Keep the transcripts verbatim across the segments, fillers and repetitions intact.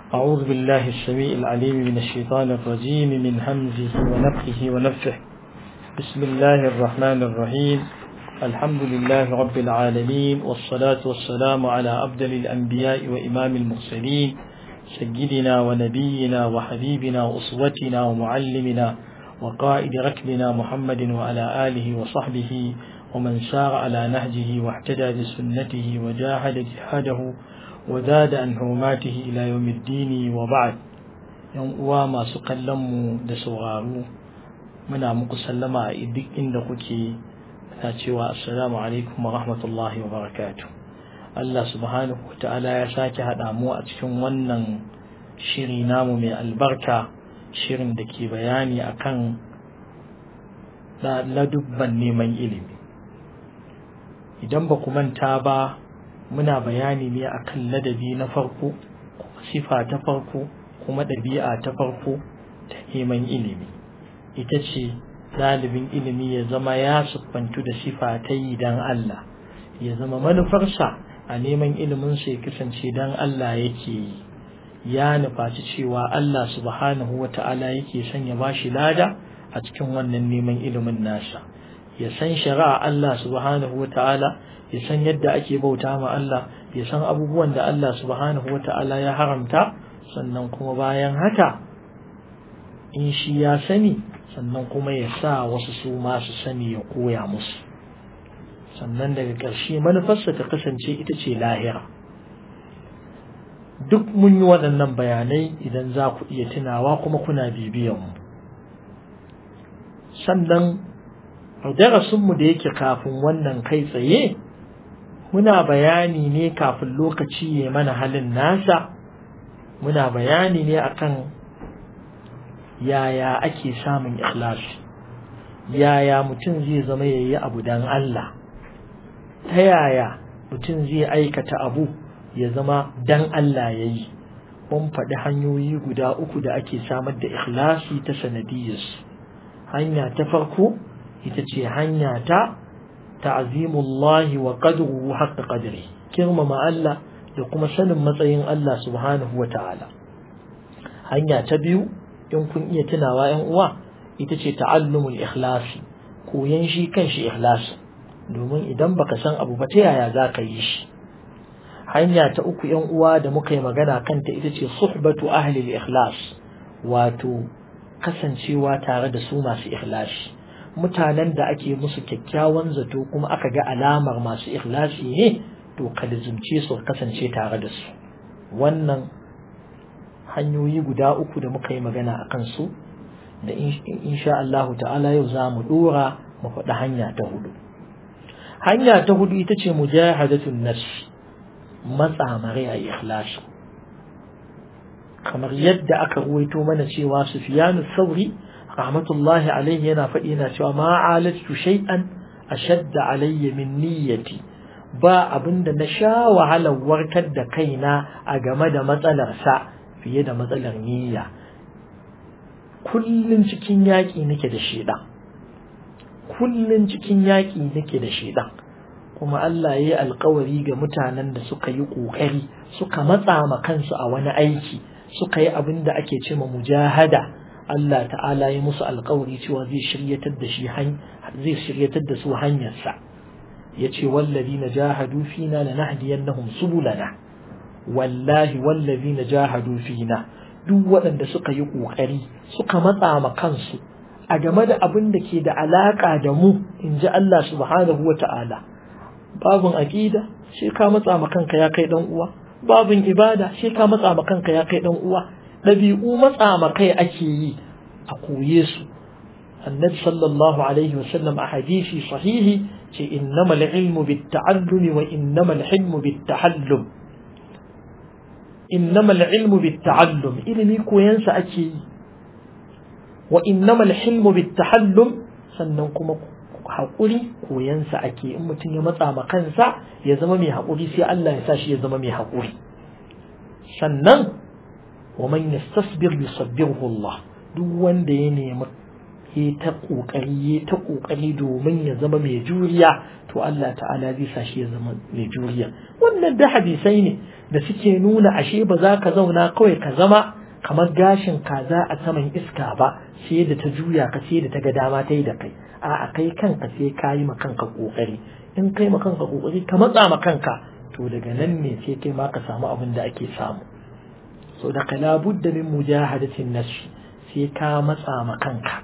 أعوذ بالله السميع العليم من الشيطان الرجيم من همزه ونفخه ونفخه. بسم الله الرحمن الرحيم. الحمد لله رب العالمين، والصلاة والسلام على أفضل الأنبياء وإمام المرسلين سيدنا ونبينا وحبيبنا وأسوتنا ومعلمنا وقائد ركبنا محمد وعلى آله وصحبه ومن سار على نهجه واهتدى بسنته وجاهد جهاده وزاد عن حرماته إلى يوم الدين. وبعد، يوم وما سقلم دسوغارو منا مقسلما إدك إندقكي ناتشوا السلام عليكم ورحمة الله وبركاته. الله سبحانه وتعالى يساك هذا مو أتكون ونن شيري نامو من البركة، شيرين دكي بياني أكن لا لدبا نيمن إلمي. idan ba ku manta ba, muna bayani ne akan ladabi na farko, sifa ta farko, kuma ɗabi'a ta farko ta neman ilimi. Ita ce ɗalibin ilimi ya zama ya siffantu da sifa ta yi dan Allah, ya zama manufarsa a neman iliminsa ya kasance dan Allah yake yi, ya nufaci cewa Allah subhanahu wa ta'ala yake son ya bashi lada a cikin wannan neman ilimin nasa. Ya san shari'a Allah subhanahu wa ta'ala, ya san yadda ake bauta ma Allah, ya san abubuwan da Allah subhanahu wa ta'ala ya haramta, sannan kuma bayan haka in shi ya sani, sannan kuma ya sa wasu su ma su sani, ya koya musu. Sannan daga ƙarshe manufarsa ta kasance ita ce lahira. Duk mun yi waɗannan bayanai idan za ku iya tunawa kuma kuna bibiyan mu. Sannan darasinmu da yake kafin wannan kai tsaye, muna bayani ne kafin lokaci ya mana halin nasa, muna bayani ne akan yaya ake samun ikhlasi, yaya mutum zai zama yayi abu dan Allah, ta yaya mutum zai aikata abu ya zama dan Allah yayi. Mun faɗi hanyoyi guda uku da ake samar da ikhlasi ta sanadiyyarsu. Hanya ta farko ita ce hanya ta ta'zimullahi wa qadruhu haqqa qadri, kirmama Allah da kuma sanin matsayin Allah subhanahu wa ta'ala. Hanya ta biyu, in kun iya tunawa ƴan uwa, ita ce ta'allumul ikhlasi, koyan shi kanshi ikhlasi, domin idan baka san abu ba ta yaya za ka yi shi. Hanya ta uku ƴan uwa da muka yi magana kanta ita ce suhbatu ahli al-ikhlas, wato kasancewa tare da su masu ikhlasi, mutanen da ake musu kyakkyawan zato kuma aka ga alamar masu ikhlasi ne, to ka lazumce su kasance tare da su. Wannan hanyoyi guda uku da muka yi magana a kansu, da insha Allah ta'ala yau za mu dora mu faɗi hanya ta hudu. Hanya ta hudu ita ce mujahadatun nafs, matsa mare a ikhlasi. Kamar yadda aka ruwaito mana cewa Sufyanu Thawri rahmatullahi alaihi yana faɗi yana cewa ma alatu shay'an ashadda alayya min niyyati, ba abinda na sha wahalar warkar da kaina a game da matsalar sa fiye da matsalar niyya. Kullun cikin yaki nake da shedan, kullun cikin yaki nake da shedan. Kuma Allah yayi alƙawari ga mutanen da suka yi kokari, suka matsa ma kansu a wani aiki, suka yi abinda ake cewa mujahada. Allah ta'ala ya musu alƙawari cewa zai shiryatar da shi zai shiryatar da su hanyarsa. Yace wallazina jahadu fina lanahdiyannahum subulana, wallahi wallazina jahadu fina, duk waɗanda suka yi ƙoƙari suka matsa ma kansu a game da abin da ke da alaƙa da mu, in ji Allah subhanahu wa ta'ala. Babin aƙida sai ka matsa ma kanka ya kai ɗan uwa, babin ibada sai ka matsa ma kanka ya kai ɗan uwa. ɗabi'u matsa ma kai ake yi a koye su. Annabi sallallahu alaihi wasallam a hadisi sahihi ce innamal ilmu bit ta'allumi wa innamal hilmu bit tahallum. Innamal ilmu bit ta'allum, ilimi koyansa ake yi, wa innamal hilmu bit tahallum, sannan kuma haƙuri koyansa ake. In mutum ya matsa ma kansa ya zama mai haƙuri, sai Allah ya sa shi ya zama mai haƙuri. Sannan ومن يستصبر يصبره الله, duk wanda ya nemi ya ta kokari ya ta kokari domin ya zama mai juriya to Allah ta'ala zai sa shi ya zama mai juriya. Wannan da hadisai ne da suke nuna ashe ba za ka zauna kawai ka zama kamar gashin kaza a saman iska ba sai da ta juya ka sai da ta ga dama ta yi da kai. A'a kai kanka sai ka yi ma kanka kokari, in kai ma kanka kokari ka matsa ma kanka to daga nan ne sai kai ma ka samu abin da ake samu. So da kala budda min mujahadatin nafsi, sai ka matsa ma kanka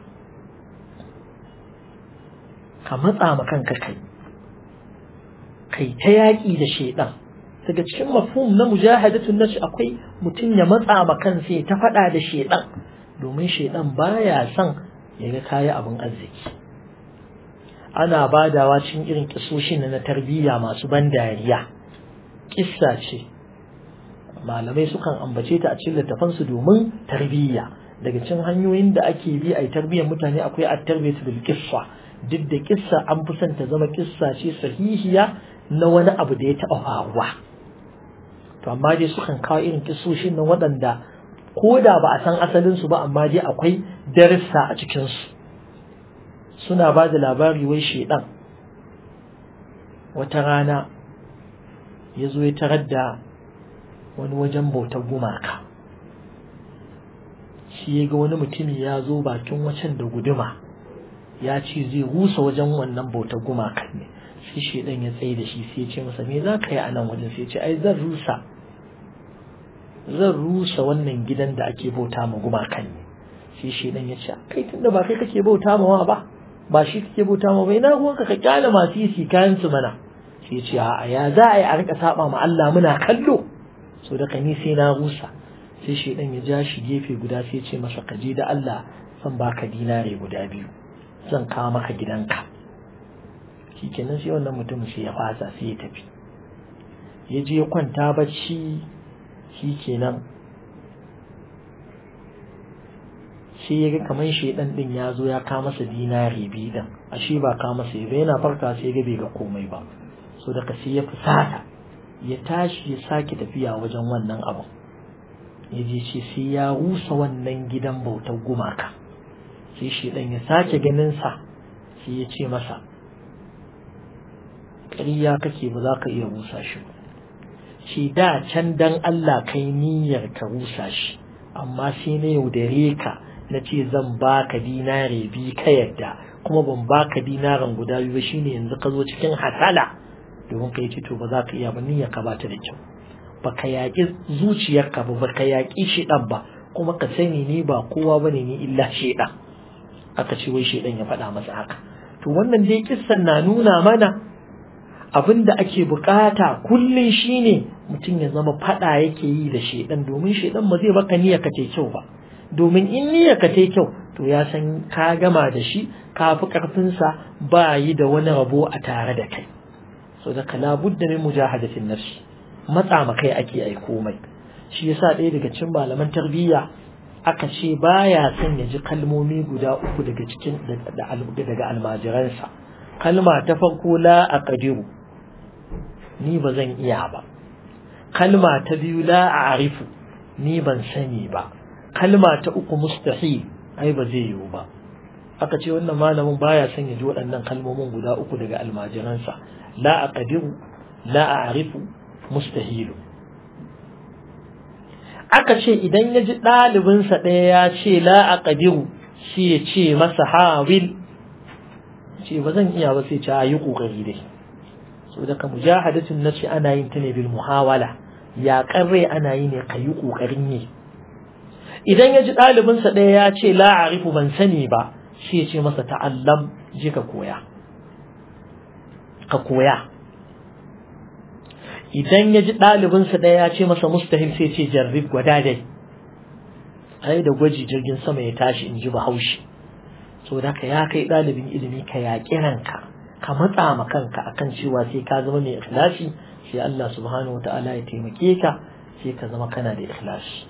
ka matsa ma kanka kai kai ta yaƙi da shaidan. Daga cikin mafhum na mujahadatun nafsi akwai mutum ya matsa ma kansa ya ta faɗa da shaidan, domin shaidan baya son ya ga kayi abin arziki. Ana badawa cikin irin kisoshin na tarbiyya masu ban dariya, kissa ce malamai sukan ambace ta a cikin littafansu domin tarbiyya. Daga cikin hanyoyin da ake bi a yi tarbiyyar mutane akwai at-tarbiyatu bil qissa. Duk da kissa an fi son ta zama kissa ce sahihiya na wani abu da ya taɓa faruwa, to amma dai sukan kawo irin kissoshin nan waɗanda ko da ba a san asalin su ba amma dai akwai darussa a cikin su. Suna ba da labari wai shedan wata rana ya zo ya tarar da wani wajen bautar gumaka. Shi ya ga wani mutumi ya zo bakin wacan da guduma ya ce zai rusa wajen wannan bautar gumakan ne. Sai shedan ya tsaye da shi sai ya ce masa me za ka yi a nan wajen? Sai ya ce ai zan rusa zan rusa wannan gidan da ake bauta ma gumakan ne. Sai shedan ya ce kai tunda ba kai kake bauta ma ba ba shi kake bauta ma bai na ruwanka ka kyale masu yi kayan su mana. Sai ya ce a ya za a yi a rika saba ma Allah muna kallo, so da kani sai na rusa. Sai shedan ya ja shi gefe guda sai ya ce masa ka je da Allah zan baka dinare guda biyu, zan kawo maka gidanka. Shikenan sai wannan mutum sai ya fasa sai ya tafi, ya je ya kwanta bacci. Shikenan sai ya ga kamar shedan din ya zo ya kawo masa dinare biyu din, ashe ba kawo masa ba. Yana farka sai ya ga bai ga komai ba, so da ka sai ya fusata ya tashi ya sake tafiya wajen wannan abu. Ya je ce sai ya rusa wannan gidan bautar gumaka. Sai shedan ya sake ganin sa sai ya ce masa ƙarya kake ba za ka iya rusa shi ba. Shi da can dan Allah kai niyyar ka rusa shi, amma sai na yaudare ka na ce zan baka dinare bi ka yadda, kuma ban baka dinaran guda biyu ba. Shine yanzu ka zo cikin hasala domin kai ce to ba za ka iya ba, niyyar ka ba ta da kyau, baka yaƙi zuciyarka ba, baka yaƙi shedan ba, kuma ka sani ni ba kowa bane ni illa shedan. Aka ce wai shedan ya faɗa masa haka. To wannan dai kissan na nuna mana abin da ake bukata kullun shine mutum ya zama faɗa yake yi da shedan, domin shedan ba zai baka niyyar ka tai kyau ba. Domin in niyyar ka tai kyau to ya san ka gama da shi, ka fi karfin sa, ba yi da wani rabo a tare da kai. So da kala budda min mujahadatin nafsi, matsa ma kai ake ai komai. Shi yasa ɗaya daga cikin malaman tarbiyya aka ce baya son ya ji kalmomi guda uku daga cikin daga almajiransa. Kalma ta farko la aqdiru, ni ba zan iya ba. Kalma ta biyu la a'rifu, ni ban sani ba. Kalma ta uku mustahil, ai ba zai yiwu ba. Aka ce wannan malamin baya son ya ji waɗannan kalmomin guda uku daga almajiransa, la aqdiru, la a'rifu, mustahilu. Aka ce idan ya ji ɗalibinsa ɗaya ya ce la aqdiru, sai ya ce masa hawil, ce ba zan iya ba, sai ce yi kokari dai. So daga mujahadatun nafsi ana yin ta ne bil muhawala, ya karre ana yi ne ka yi kokarin yi. Idan ya ji ɗalibinsa ɗaya ya ce la a'rifu, ban sani ba, sai ya ce masa ta'allam, je ka koya ka koya. Idan ya ji ɗalibinsa ɗaya ya ce masa mustahil, sai ce jarrib, gwada dai. Ai da gwaji jirgin sama ya tashi, in ji Bahaushe. So da ka ya kai ɗalibin ilimi ka yaƙi ranka, ka matsa ma kanka akan cewa sai ka zama mai ikhlasi, sai Allah subhanahu wata'ala ya taimake ka, sai ka zama kana da ikhlasi.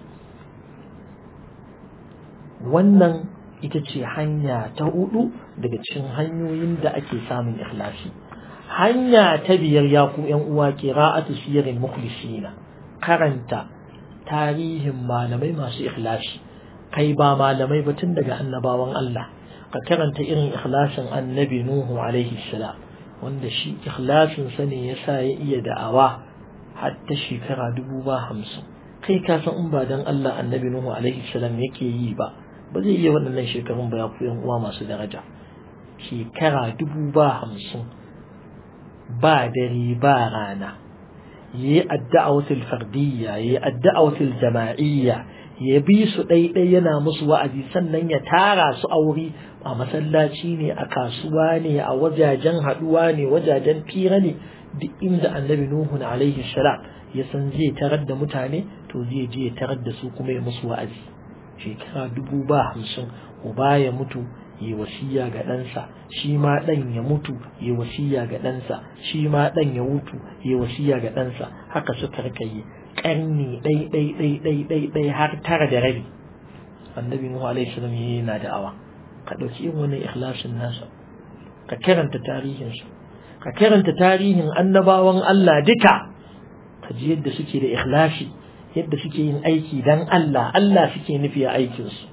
Wannan ita ce hanya ta hudu daga cikin hanyoyin da ake samun ikhlasi. Hanya ta biyar ya ku ƴan uwa, qira'atu sirrin mukhlisina, karanta tarihin malamai masu ikhlasi. Kai ba malamai ba, tun daga annabawan Allah ka karanta irin ikhlasin annabi Nuhu alaihi salam wanda shi ikhlasin sa ne yasa ya iya da'awa har ta shekara dubu ba hamsin kai ka san in ba dan Allah annabi Nuhu alaihi salam yake yi ba ba zai iya waɗannan shekarun ba ya ku yan uwa masu daraja shekara dubu ba hamsin ba dare ba rana yi ad-da'watul fardiyya yi ad-da'watul jama'iyya ya bi su ɗaiɗai yana musu wa'azi sannan ya tara su a wuri a masallaci ne a kasuwa ne a wajajen haɗuwa ne wajajen fira ne duk inda annabi Nuhu alaihi salam ya san zai tarar da mutane to zai je ya tarar da su kuma ya musu wa'azi shekara dubu ba hamsin uba ya mutu ya wasiya ga ɗansa shi ma ɗan ya mutu ya wasiya ga ɗansa shi ma ɗan ya mutu ya wasiya ga ɗansa haka suka rika yi ƙarni ɗai ɗai ɗai ɗai ɗai ɗai har tara da rabi annabi Nuhu alaihi salam yana da'awa ka ɗauki irin wannan ikhlasin nasa ka karanta tarihin su ka karanta tarihin annabawan Allah duka ka ji yadda suke da ikhlasi yadda suke yin aiki dan Allah Allah suke nufi a aikin su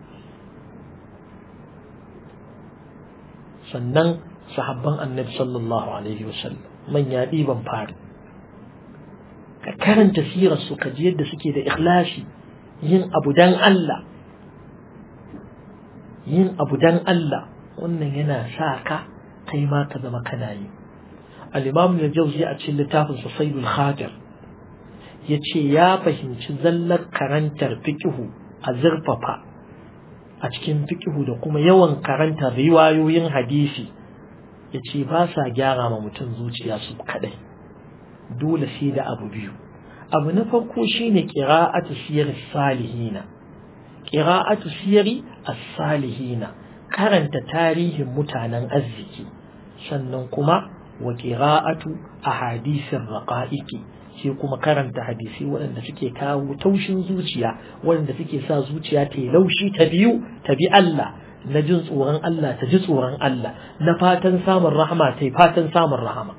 sannan sahabban annabi sallallahu alaihi wasallam manya ɗiban fari ka karanta sirarsu ka ji yadda suke da ikhlasi yin abu dan Allah yin abu dan Allah wannan yana sa ka kai ma ka zama kana yi al-imam al-jawzi a cikin littafin sa sayyidul khatir yace ya fahimci zallar karantar fiqhu a zurfafa a cikin fiqhu da kuma yawan karanta riwayoyin hadisi yace ba sa gyara ma mutum zuciya su kadai dole sai da abu biyu abu na farko shine qira'atu siyar salihina qira'atu siyari as-salihina karanta tarihin mutanen arziki sannan kuma wa qira'atu ahadithir raqa'iqi sai kuma karanta hadisi waɗanda suke kawo taushin zuciya waɗanda suke sa zuciya ta yi laushi ta biyu ta bi Allah na jin tsoron Allah ta ji tsoron Allah na fatan samun rahama ta yi fatan samun rahama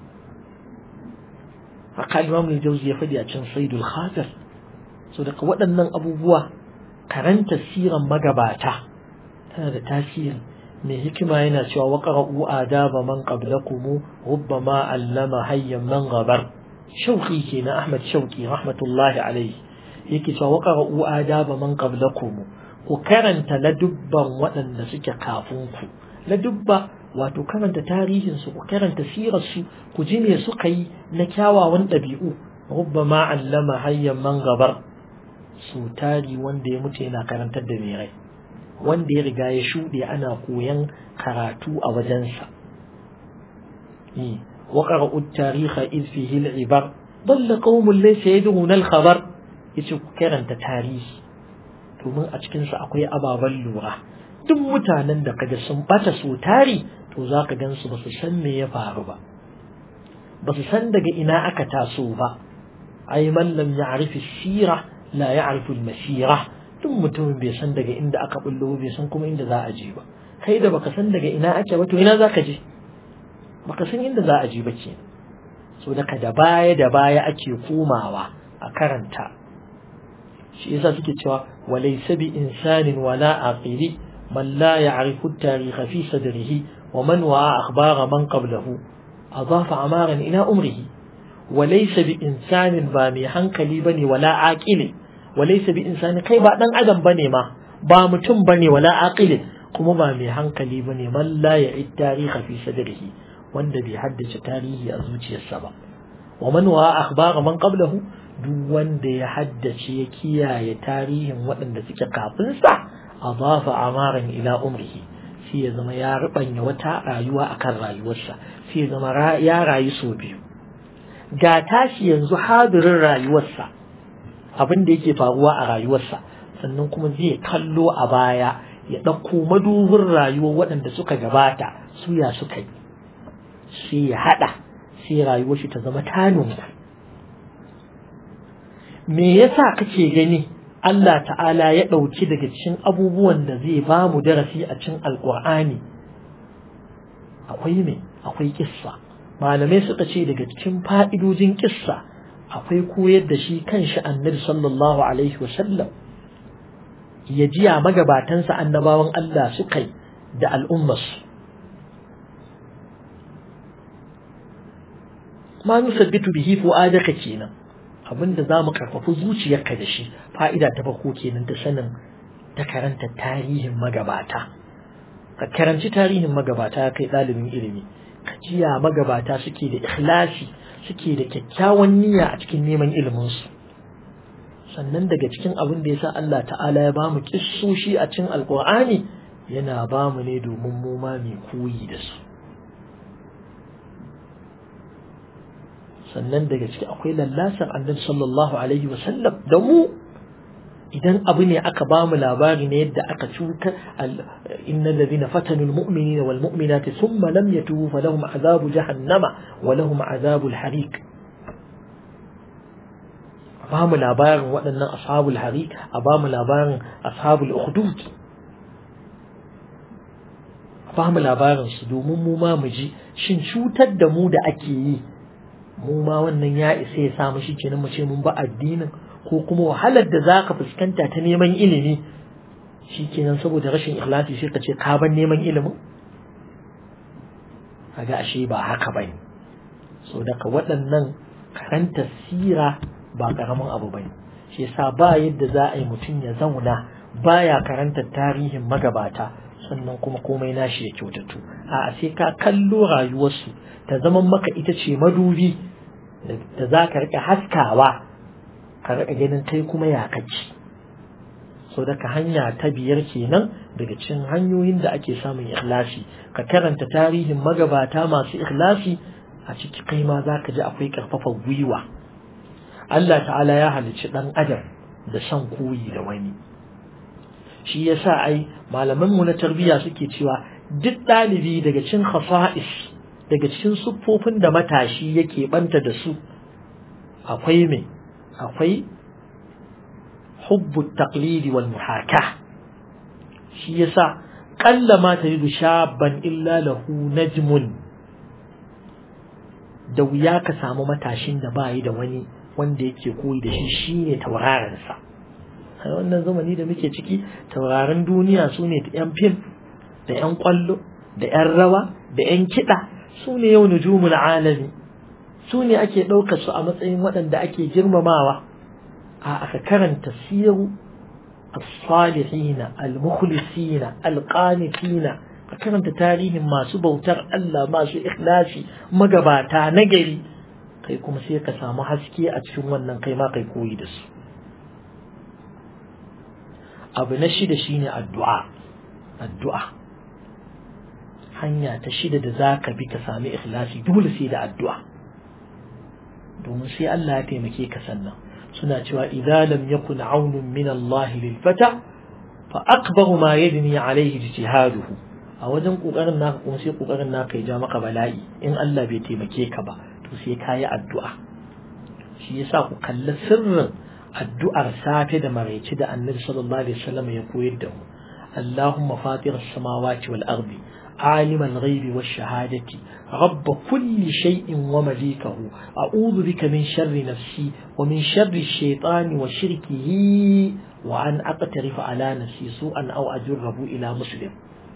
haka Imam al-Jawzi ya faɗi a cikin Sayyidul Khatir so daga waɗannan abubuwa karanta siran magabata tana da tasiri mai hikima yana cewa waqra'u adaba man qablakum rubbama allama hayyan man ghabar shauqi kenan Ahmad Shauqi rahmatullahi alayhi yake cewa waqra'u adaba man qablakum ku karanta ladubban waɗanda suke kafin ku ladubba wato karanta tarihinsu ku karanta sirarsu ku ji me suka yi na kyawawan ɗabi'u rubbama allama hayyan man gabar su tari wanda ya mutu yana karantar da mai rai wanda ya riga ya shuɗe ana koyan karatu a wajensa wa qara'u at-tarikha iz fihi al-ibar dalla qaumun laysa yad'una al-khabar yace ku karanta tarihi domin a cikin sa akwai ababan lura duk mutanen da kaga sun bata su tari to za ka gan su ba su san me ya faru ba ba su san daga ina aka taso ba ai man lam ya'rif as-sira la ya'rif al-masira duk mutumin bai san daga inda aka bullo bai san kuma inda za a je ba kai da baka san daga ina ake ba to ina za ka je baka san inda za a je ba ke so daga da baya da baya ake komawa a karanta shi yasa suke cewa walaysa bi insanin wala aqili man la ya'rifu at-tarikh fi sadrihi ومن وعى أخبار من قبله أضاف عمارا إلى أمره وليس بإنسان بامي حنكلي بني ولا عاقل وليس بإنسان كي بعد عدم بني ما بامتم بني ولا عاقل كم بامي حنكلي بني من لا يعي التاريخ في صدره وند بيحدث تاريخ أزوجي السبب ومن وعى أخبار من قبله duk wanda ya haddace ya kiyaye tarihin waɗanda suke kafinsa أضاف عمارا إلى أمره sai ya zama ya rubanya wata rayuwa akan rayuwarsa sai ya zama ya rayu so biyu ga tashi yanzu hadirin rayuwarsa abin da yake faruwa a rayuwarsa sannan kuma zai kallo a baya ya ɗauko madubin rayuwar waɗanda suka gabata su ya suka yi sai ya haɗa sai rayuwar shi ta zama taninku me yasa kake gani Allah ta'ala ya ɗauki daga cikin abubuwan da zai ba mu darasi a cikin alƙur'ani akwai me akwai kissa malamai suka ce daga cikin fa'idojin kissa akwai koyar da shi kanshi annabi sallallahu alaihi wasallam ya jiya magabatansa annabawan Allah suka yi da al'ummarsu. ma nusabbitu bihi fu'adaka kenan, abinda zamu karfafa zuciyarka da shi. Fa'ida ta farko kenan ta sanin ta karanta tarihin magabata. Ka karanci tarihin magabata kai dalibin ilimi, ka jiya magabata suke da ikhlasi, suke da kyakkyawan niyya a cikin neman ilimin su. Sannan daga cikin abin da yasa Allah ta'ala ya bamu kissoshi a cikin alqur'ani, yana bamu ne domin mu ma mu koyi da su. Sannan daga ciki akwai lallasar annabi sallallahu alaihi wasallam da mu, idan abu ne aka ba mu labari ne yadda aka cuta innal ladina fatanu almu'minina wal mu'minati thumma lam yatubu falahum azabu jahannama wa lahum azabul hariq. Ba mu labarin waɗannan ashabul hariq, a ba mu labarin ashabul ukhdud, ba mu labarin su domin mu ma mu ji shin cutar da mu da ake yi mu ma wannan ya isa ya samu shi kenan mu ce mun ba addinin, ko kuma wahalar da zaka fuskanta ta neman ilimi shi kenan saboda rashin ikhlasi sai ka ce ka ban neman ilimin. kaga ashe ba haka bane. So daga waɗannan karanta sira ba karamin abu bane. Shi yasa ba yadda za a yi mutum ya zauna baya karanta tarihin magabata sannan kuma komai nashi ya kyautatu. A sai ka kallo rayuwarsu ta zaman maka ita ce madubi da za ka rika haskawa, ka rika ganin kai kuma ya kaci. So daga hanya ta biyar kenan daga cikin hanyoyin da ake samun ikhlasi, ka karanta tarihin magabata masu ikhlasi, a ciki kai ma za ka ji akwai karfafa gwiwa. Allah ta'ala ya halicci dan adam da son koyi da wani. Shi yasa ai malaman mu na tarbiyya suke cewa duk dalibi daga cikin khasa'is, daga cikin siffofin da matashi yake banta da su akwai me akwai hubbu taqlidi wal muhakah. Shi yasa qalla ma tajidu shaban illa lahu najmun, da wuya ka samu matashin da bai da wani wanda yake koyi da shi shine tauraron sa. A wannan zamani da muke ciki, tauraron duniya sune yan fim da yan kwallo da yan rawa da yan kiɗa, sune yau nujumul alami, sune ake ɗaukar su a matsayin waɗanda ake girmamawa. a aka karanta siru as-salihina al-mukhlisina al-qanitina, ka karanta tarihin masu bautar Allah, masu ikhlasi, magabata nagari, kai kuma sai ka samu haske a cikin wannan, kai ma kai koyi da su. Abu na shida shine addu'a. Addu'a hanya ta shida da zaka bi ka sami ikhlasi, dole sai da addu'a, domin sai Allah ya taimake ka. Sannan suna cewa idza lam yakun aunun min Allah lil fata fa akbaru ma yadni alayhi ijtihaduhu. A wajen kokarin naka kuma sai kokarin naka ya ja maka bala'i. In Allah bai taimake ka ba to sai kayi addu'a. Shi yasa ku kalli sirrin addu'ar safe da maraice da Annabi sallallahu alaihi wasallam ya koyar da mu. Allahumma fatir as-samawati wal ardi عالم الغيب والشهادة رب كل شيء ومليكه أعوذ بك من شر نفسي ومن شر الشيطان وشركه وأن أقترف على نفسي سوءا أو أجره إلى مسلم.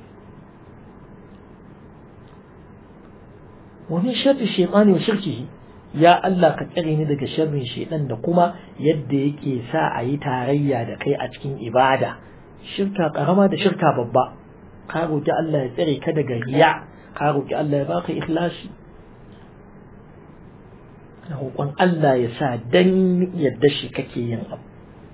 ومن شر الشيطان وشركه، يا الله كتريني دك شر الشيطان دقما يديك ساعي تاريا دكي أتكين إبادة، شركة قرما دا شركة ببا. ka roki Allah ya tsare ka daga riya, ka roki Allah ya baka ikhlasi, roƙon Allah ya sa dan yadda shi kake yin abu.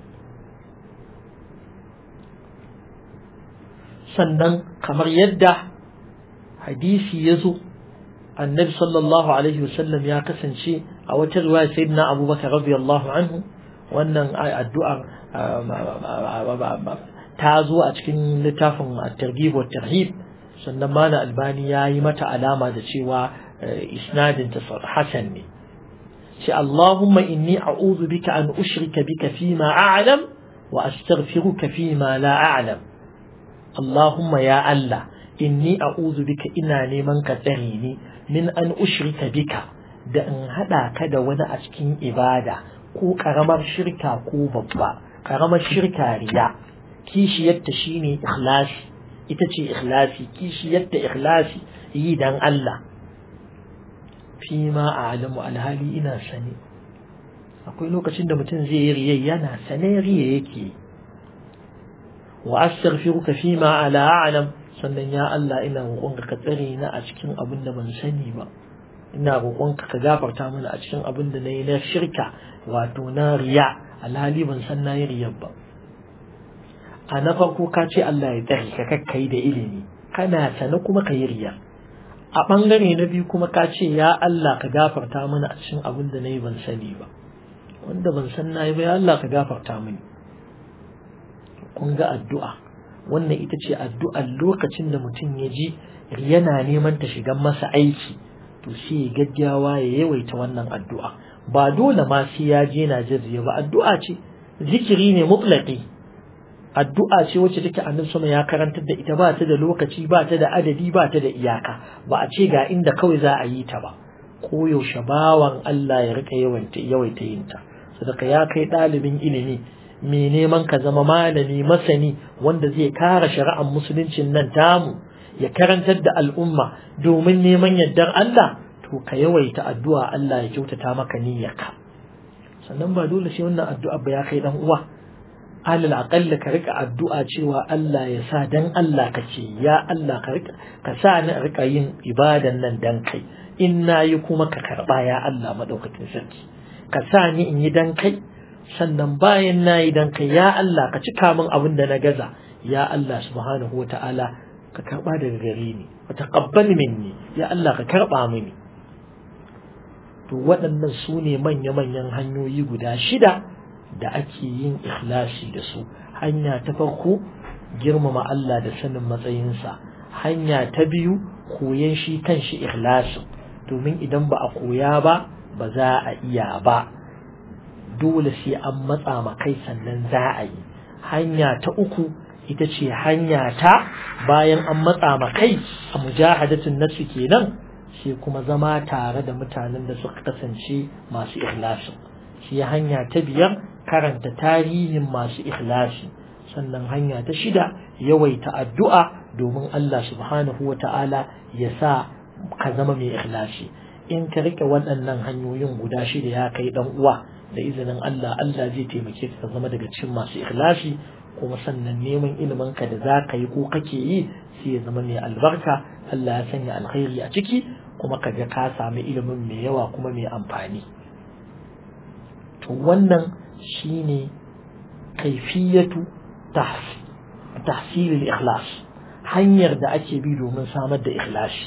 Sannan kamar yadda hadisi ya zo, Annabi sallallahu alaihi wasallam ya kasance a wata riwaya sayyidina Abubakar radiyallahu anhu, wannan addu'ar ta zo a cikin littafin at-targhib wa tarhib, sannan Malam Albani ya yi mata alama da cewa isnadin ta hasan ne. Shi Allahumma inni a'udhu bika an ushrika bika fima a'lam wa astaghfiruka fima la a'lam. Allahumma ya Allah, inni a'udhu bika, ina neman ka tsare ni, min an ushrika bika, da in hada ka da wani a cikin ibada, ko karamar shirka ko babba. Karamar shirka riya, kishiyarta shine ikhlasi, ita ce ikhlasi kishi yadda ikhlasi yi dan Allah fi ma a'lamu alhali ina sani akwai lokacin da mutum zai yi riya yana sane riya yake wa astaghfiruka fi ma ala a'lam sannan ya Allah ina roƙonka ka tsare ni a cikin abin da ban sani ba ina roƙonka ka gafarta mana a cikin abin da nayi na shirka wato na riya alhali ban san nayi riya ba a na farko ka ce Allah ya tsare ka kakkai da ilimi kana sane kuma ka yi riya a bangare na biyu kuma ka ce ya Allah ka gafarta mana a cikin abin da nayi ban sani ba wanda ban san nayi ba ya Allah ka gafarta mini kun ga addu'a wannan ita ce addu'ar lokacin da mutum ya ji yana neman ta shiga masa aiki to sai ya gaggawa ya yawaita wannan addu'a ba dole ma sai ya je na jaziya ba addu'a ce zikiri ne mutlaqi addu'a ce wacce take annabi sama ya karantar da ita ba ta da lokaci ba ta da adadi ba ta da iyaka ba a ce ga inda kawai za a yi ta ba ko yaushe bawan Allah ya rika yawaita yawaita yin ta saboda ya kai dalibin ilimi me neman ka zama malami masani wanda zai kare shari'ar musuluncin nan tamu ya karantar da al'umma domin neman yardar Allah to ka yawaita addu'a Allah ya kyautata maka niyyarka sannan ba dole sai wannan addu'a ba ya kai dan uwa alal aqalla ka rika addu'a cewa Allah ya sa dan Allah kace ya Allah ka rika ka sa ni rika yin ibadan nan dan kai in nayi kuma ka karba ya Allah madaukakin sarki ka sa ni in yi dan kai sannan bayan nayi dan kai ya Allah ka cika min abin da na gaza ya Allah subhanahu wataala ka karba daga gare ni ka taqabbal minni ya Allah ka karba mini to waɗannan su ne manya-manyan hanyoyi guda shida da ake yin ikhlasi da su hanya ta farko girmama Allah da sanin matsayinsa hanya ta biyu koyan shi kanshi ikhlasin domin idan ba a koya ba ba za a iya ba dole sai an matsa ma kai sannan za a yi hanya ta uku ita ce hanya ta bayan an matsa ma kai a mujahadatun nafsi kenan sai kuma zama tare da mutanen da suka kasance masu ikhlasin sai hanya ta biyar karanta tarihin masu ikhlasi sannan hanya ta shida yawaita addu'a domin Allah subhanahu wata'ala ya sa ka zama mai ikhlasi in ka rike waɗannan hanyoyin guda shida ya kai dan uwa da izinin Allah Allah zai taimake ka zama daga cikin masu ikhlasi kuma sannan neman ilimin ka da za ka yi ko kake yi sai ya zama mai albarka Allah ya sanya alkhairi a ciki kuma ka ga ka sami ilimin mai yawa kuma mai amfani to wannan shine kaifiyatu tahsil al-ikhlas hanyar da ake bi domin samar da ikhlasi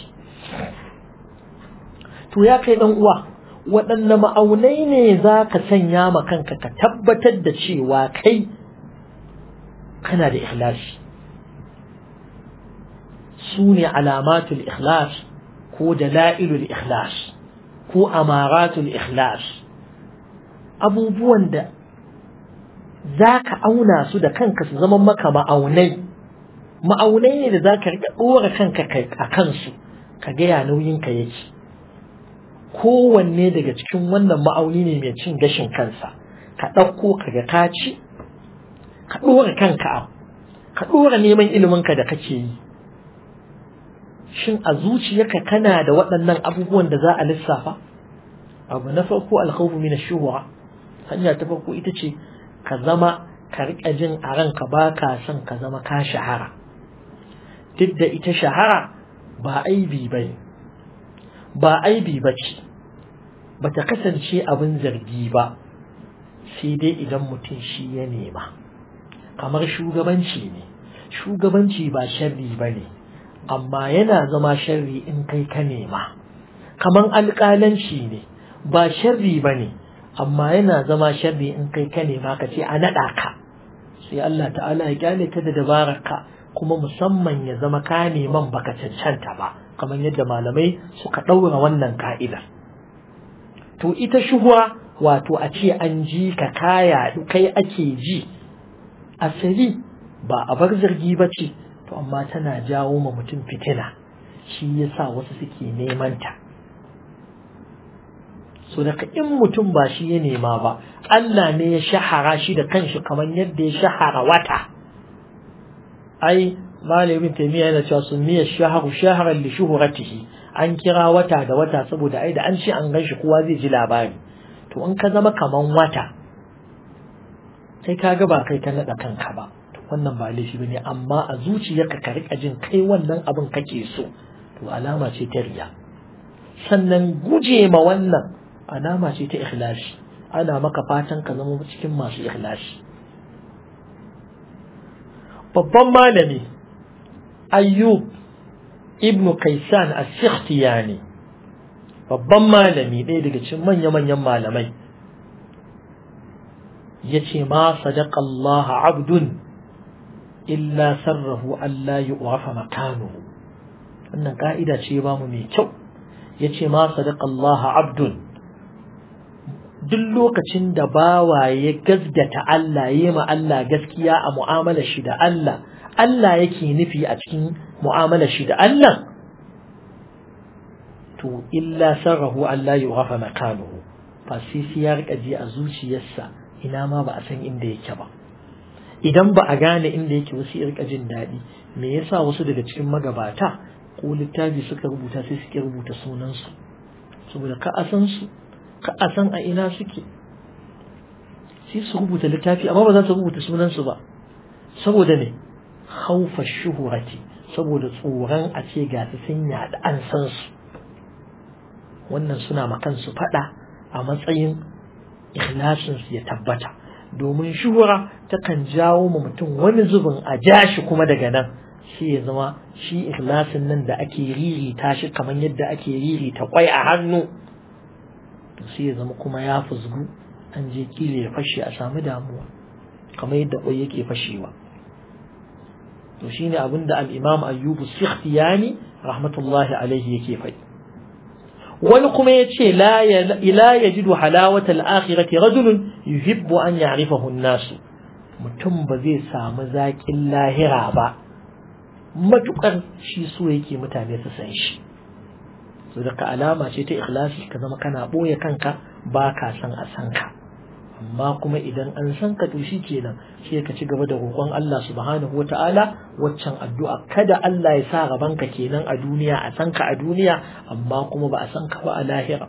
to ya kai dan uwa waɗanne ma'aunai ne za ka sanya ma kanka ka tabbatar da cewa kai kana da ikhlasi su ne alamatul ikhlas ko dalailul ikhlas ko amaratul ikhlas abubuwan da za ka auna su da kanka su zama maka ma'aunai ma'aunai ne da za ka riƙa ɗora kanka a kansu ka gaya nauyinka yake kowanne daga cikin wannan ma'auni ne mai cin gashin kansa ka ɗauko ka ga ka ci ka ɗora kanka a ka ɗora neman iliminka da kake yi shin a zuciyarka kana da waɗannan abubuwan da za a lissafa abu na farko alkhawfu min ash-shuhra hanya ta farko ita ce ka zama ka riƙa jin a ranka ba ka son ka zama ka shahara duk da ita shahara ba aibi bane ba aibi bace bata kasance abin zargi ba sai dai idan mutum shi ya nema kamar shugabanci ne shugabanci ba sharri bane amma yana zama sharri in kai ka nema kamar alƙalanci ne ba sharri bane amma yana zama sharri in kai ka nema ka ce a naɗa ka sai Allah ta'ala ya kyale ka da dabararka kuma musamman ya zama ka neman baka cancanta ba kamar yadda malamai suka ɗaura wannan ka'idar to ita shuhura wato a ce an ji ka kaya kai ake ji asali ba a bar zargi ba ce to amma tana jawo ma mutum fitina shi yasa wasu suke neman ta so daga in mutum ba shi ya nema ba Allah ne ya shahara shi da kanshi kamar yadda ya shahara wata ai malamin taimiya yana cewa sunniya shahru shahran li shuhratihi, an kira wata da wata saboda ai da an ce an ganshi kowa zai ji labari. To in ka zama kaman wata kai kaga ba kai ka nada kanka ba, to wannan ba laifi bane, amma a zuciyarka ka rika jin kai wannan abin kake so, to alama ce ta riya. Sannan guje ma wannan alama ce ta ikhlasi, ana maka fatan ka zama cikin masu ikhlasi. Babban malami Ayyub ibn Kaysan as-Sikhtiyani, babban malami ɗaya daga cikin manya-manyan malamai, yace ma sadaqa Allah abdun illa sarrahu alla yu'rafa makanuhu. Wannan ka'ida ce ba mu mai kyau. Yace ma sadaqa Allah abdun, duk lokacin da bawa ya gazgata Allah, yayi ma Allah gaskiya a mu'amalar shi da Allah, Allah yake nufi a cikin mu'amalar shi da Allah, to illa sarrahu alla yu'rafa makanuhu, fa sai ya rika ji a zuciyarsa ina ma ba a san inda yake ba. Idan ba a gane inda yake wasu ya rika jin daɗi. Me yasa wasu daga cikin magabata ko littafi suka rubuta sai suke rubuta sunansu, saboda ka a san su, ka a san a ina suke, sai su rubuta littafi amma ba za su rubuta sunansu ba. Saboda ne? Khawfa shuhurati, saboda tsoron a ce ga su sun yaɗa an san su. Wannan suna ma kansu faɗa a matsayin ikhlasinsu ya tabbata, domin shuhura takan jawo ma mutum wani zubin a jashi kuma daga nan sai ya zama shi ikhlasin nan da ake ririta shi kamar yadda ake ririta kwai a hannu, to sai ya zama kuma ya fuzgu, an je kila ya fashe a samu damuwa kamar yadda kwai yake fashewa. To shine abinda al-Imam Ayyub as-Sikhtiyani rahmatullahi alaihi yake faɗi. wani kuma ya ce la yajidu halawata al-akhirati rajulun yuhibbu an ya'rifahu an-nasu, mutum ba zai samu zaƙin lahira ba matukar shi so yake mutane su san shi. So daga alama ce ta ikhlasi ka zama kana boye kanka, ba ka san a san ka, amma kuma idan an san ka to shi kenan sai ka ci gaba da roƙon Allah subhanahu wata'ala waccan addu'a, kada Allah ya sa rabanka kenan a duniya, a san ka a duniya amma kuma ba a san ka ba a lahira.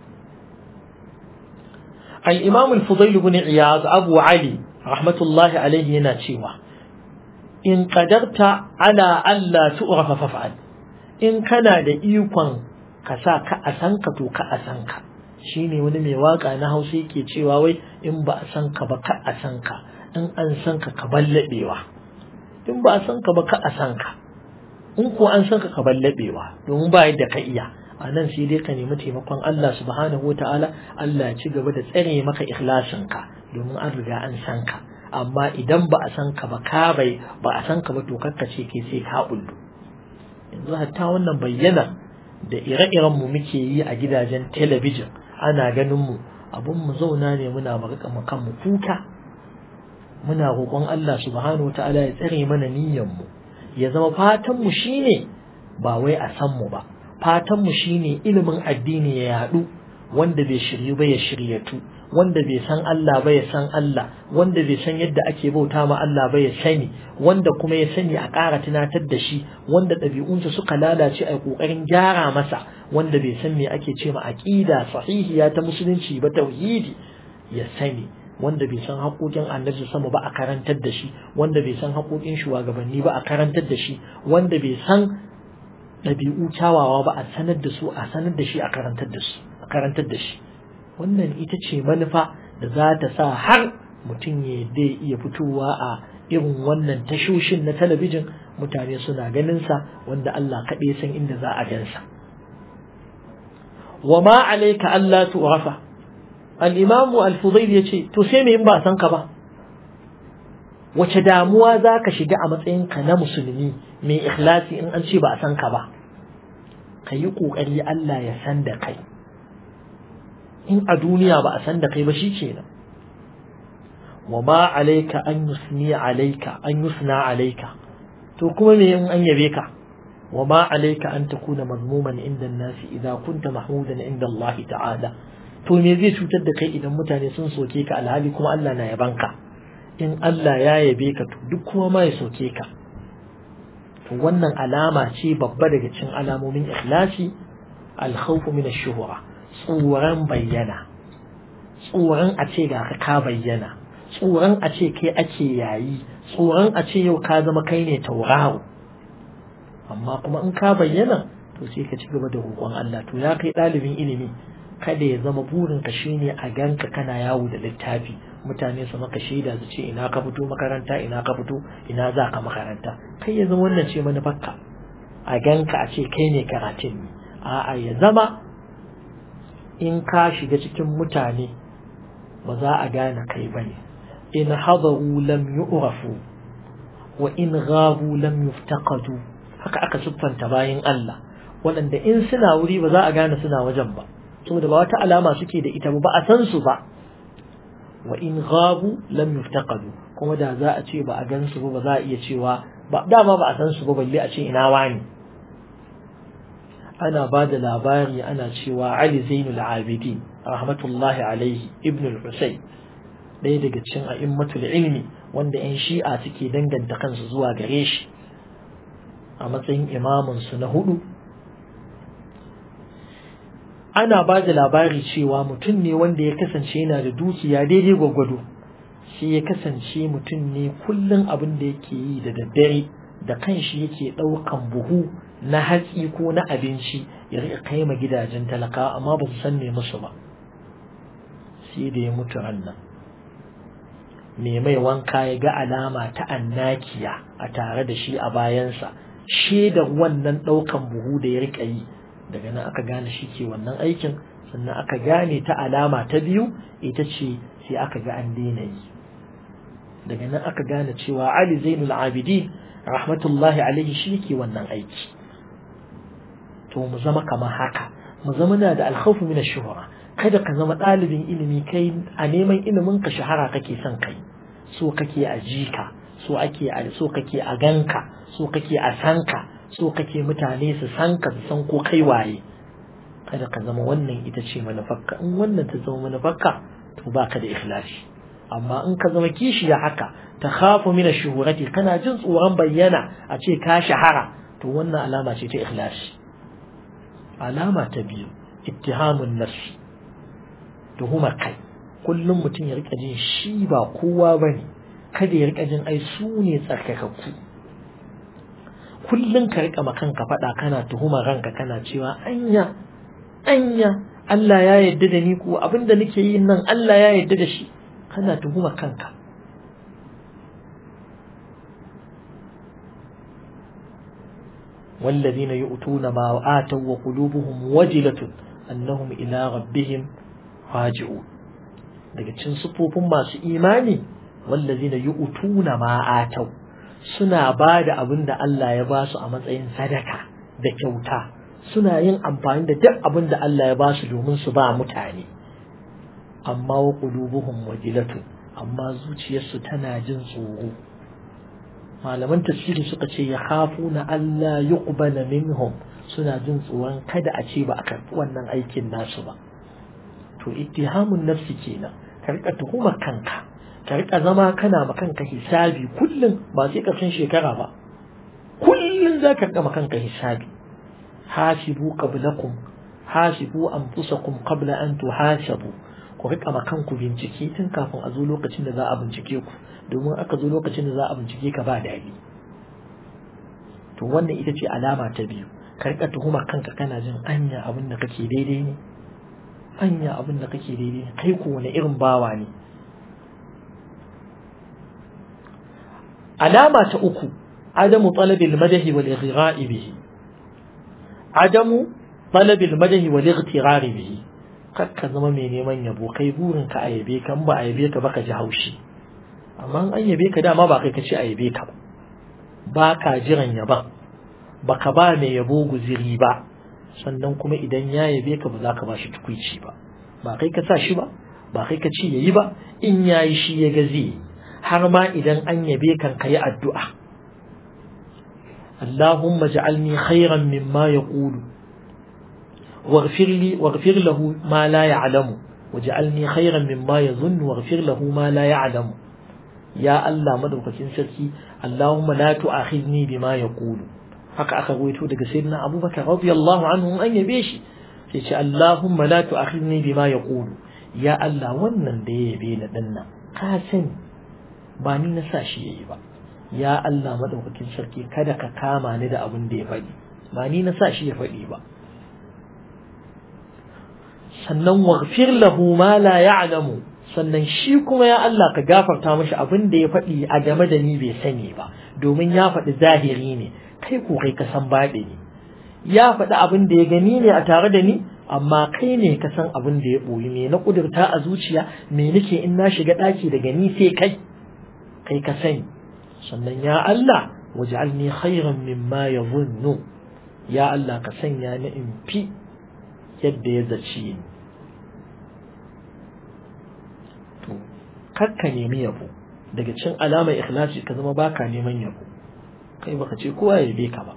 Al-Imam al-Fudayl ibn Iyad Abu Ali rahmatullahi alayhi yana cewa in qadarta ala alla tu'rafa faf'al, in kana da ikon ka sa ka a san ka to ka a san ka. Shine wani mai waka na Hausa yake cewa wai in ba a san ka ba ka a san ka, in an san ka ka ballabewa, in ba a san ka ba ka a san ka, in ko an san ka ka ballabewa, domin ba yadda ka iya. A nan sai dai ka nemi taimakon Allah subhanahu wataala, Allah ya ci gaba da tsare maka ikhlasin ka, domin an riga an san ka. Amma idan ba a san ka ba ka bai ba a san ka ba to kakka ce kai sai ka bullu. Yanzu hatta wannan bayyana da ire-iren mu muke yi a gidajen talabijin, ana ganin mu, abun mu zauna ne muna marika mu kan mu kuka, muna roƙon Allah subhanahu wataala ya tsare mana niyyar mu, ya zama fatan mu shine ba wai a san mu ba, fatan mu shine ilimin addini ya yadu, wanda bai shiryu ba ya shiryatu, wanda bai san Allah ba ya san Allah, wanda bai san yadda ake bauta ma Allah ba ya sani, wanda kuma ya sani a ƙara tunatar da shi, wanda ɗabi'unsa suka lalace a ƙoƙarin gyara masa, wanda bai san me ake ce ma aqida sahihiya ta musulunci ba, tauhidi ya sani, wanda bai san haƙoƙin annabi sama ba a karantar da shi, wanda bai san haƙoƙin shugabanni ba a karantar da shi, wanda bai san ɗabi'u kyawawa ba a sanar da su, a sanar da shi a karantar da su a karantar da shi. Wannan ita ce manufa da za ta sa har mutum ya iya fitowa a irin wannan tashoshin na talabijin, mutane suna ganin sa, wanda Allah kaɗai san inda za a gansa. Wa ma alayka alla tu'rafa, al-Imam al-Fudayl yace to sai me in ba san ka ba, wace damuwa zaka shiga a matsayin ka na musulmi mai ikhlasi in an ce ba a san ka ba? Kayi kokari Allah ya san da kai. In a duniya ba a san da kai ba shikenan. Wa ma alayka an yusni alayka an yusna alayka, to kuma me in an yabe ka? Wa ma alayka an takuna mazmuman inda an-nasi idza kunta mahmudan inda Allah ta'ala, to me zai cutar da kai idan mutane sun soke ka alhali kuma Allah na yaban ka? In Allah ya yabe ka to duk kuma ma ya soke ka. to wannan alama ce babba daga cikin alamomin ikhlasi al-khawfu min ash-shuhra tsoron bayyana tsoron a ce ga ka bayyana tsoron a ce kai ake yayi tsoron a ce yau ka zama kai ne tauraro amma kuma in ka bayyana to sai ka ci gaba da roƙon Allah to ya kai ɗalibin ilimi kada ya zama burin ka shine a ganka kana yawo da littafi mutane su maka shaida su ce ina ka fito makaranta ina ka fito ina za ka makaranta kai ya zama wannan ce manufarka a ganka a ce kai ne karatun ne a'a ya zama in ka shiga cikin mutane ba za a gane kai bane in hadaru lam yu'rafu wa in ghabu lam yuftaqadu haka aka siffanta bayin Allah waɗanda in suna wuri ba za a gane suna wajen ba saboda ba wata alama suke da ita ba a san su ba wa in ghabu lam yuftaqadu kuma da za a ce ba a gan su ba ba za a iya cewa ba dama ba a san su ba balle a ce ina wani ana ba da labari ana cewa Ali Zainul Abidin rahmatullahi alaihi ibn al-Husayn ɗaya daga cikin a'immatul ilmi wanda yan shi'a suke danganta kansu zuwa gare shi a matsayin imamin su na hudu ana ba da labari cewa mutum ne wanda ya kasance yana da dukiya daidai gwagwado shi ya kasance mutum ne kullum abin da yake yi da daddare da kanshi yake ɗaukan buhu na hatsi ko na abinci ya riƙa kai ma gidajen talaka amma ba su san me musu ba sai da ya mutu rannan me mai wanka ya ga alama ta annakiya a tare da shi a bayansa shaidar wannan ɗaukan buhu da ya riƙa yi daga nan aka gane shi ke wannan aikin sannan aka gane ta alama ta biyu ita ce sai aka ga an daina yi daga nan aka gane cewa Ali Zainul Abidin rahmatullahi alaihi shi ke wannan aiki to mu zama kamar haka mu zama na da alkhawfu min ash-shuhra kada ka zama ɗalibin ilimi kai a neman ilimin ka shahara kake son kai so kake a jika so ake a so kake a ganka so kake a sanka so kake mutane su san ka su san ko kai waye kada ka zama wannan ita ce manufarka in wannan ta zama manufarka to baka da ikhlasi amma in ka zama kishiya haka ta khafu min ash-shuhurati kana jin tsoron bayyana a ce ka shahara to wannan alama ce ta ikhlasi alama ta biyu ittihamun nafsi tuhuma kai kullum mutum ya rika jin shi ba kowa bane kada ya rika jin ai su ne tsarkakakku kullum ka rika makanka faɗa kana tuhumar ranka kana cewa anya anya Allah ya yarda da ni ko abinda nake yin nan Allah ya yarda da shi kana tuhumar kanka والذين يؤتون ما آتوا وقلوبهم وجلة أنهم إلى ربهم راجعون daga cikin sufofin masu imani wallazina yu'tuna ma atau suna bada abin da Allah ya ba su a matsayin sadaka da kyauta suna yin amfani da duk abin da Allah ya ba su domin su ba mutane amma wa qulubuhum wajilatun amma zuciyarsu tana jin tsoro malaman tafsiri suka ce ya khafuna alla yuqbala minhum suna jin tsoron kada a ce ba a karɓi wannan aikin nasu ba to ittihamun nafsi kenan ka rika tuhumar kanka ka rika zama kana ma kanka hisabi kullum ba sai ƙarshen shekara ba kullum za ka rika ma kanka hisabi hasibu qablakum hasibu anfusakum qabla an tuhasabu ku rika ma kanku bincike tun kafin a zo lokacin da za a bincike ku domin aka zo lokacin da za a bincike ka ba dadi to wannan ita ce alama ta biyu ka rika tuhumar kanka kana jin anya abin da kake daidai ne anya abin da kake daidai ne kai ko wani irin bawa ne alama ta uku adamu talabil madahi wal ighra'i bihi adamu talabil madahi wal ightirari bihi kakka zama mai neman yabo kai burin ka ayabe ka ba ayabe ka baka ji haushi amma an yabe ka dama ba kai ka ce ayabe ka ba ba ka jiran yaban baka ba mai yabo guziri ba sannan kuma idan ya yabe ka ba za ka ba shi tukuici ba ba kai ka sa shi ba ba kai ka ce yayi ba in yayi shi ya ga zai har ma idan an yabe kan kai addu'a Allahumma ja'alni khairan mimma yaqulu waghfir li waghfir lahu ma la ya'lamu waj'alni khairan mimma yadhunnu waghfir lahu ma la ya'lamu ya Allah madaukakin sarki Allahumma la tu'akhidni bima yaqulu haka aka ruwaito daga sayyidina Abubakar radiyallahu anhu an yabe shi sai ce Allahumma la tu'akhidni bima yaqulu ya Allah wannan da ya yabe ni dinnan ka sani ba ni na sa shi yayi ba ya Allah madaukakin sarki kada ka kama ni da abin da ya faɗi ba ni na sa shi ya faɗi ba sannan waghfir lahu ma la ya'lamu sannan shi kuma ya Allah ka gafarta mashi abin da ya faɗi a game da ni bai sani ba domin ya faɗi zahiri ne kai ko kai ka san baɗi ne ya faɗi abin da ya gani ne a tare da ni amma kai ne ka san abin da ya ɓoyi me na ƙudurta a zuciya me nake in na shiga ɗaki daga ni sai kai kai ka sani sannan ya Allah waj'alni khayran mimma yadhunnu ya Allah ka sanya ni in fi yadda ya zaci ni to kakka nemi yabo daga cin alamar ikhlasi ka zama baka neman yabo kai baka ce kowa ya yabe ka ba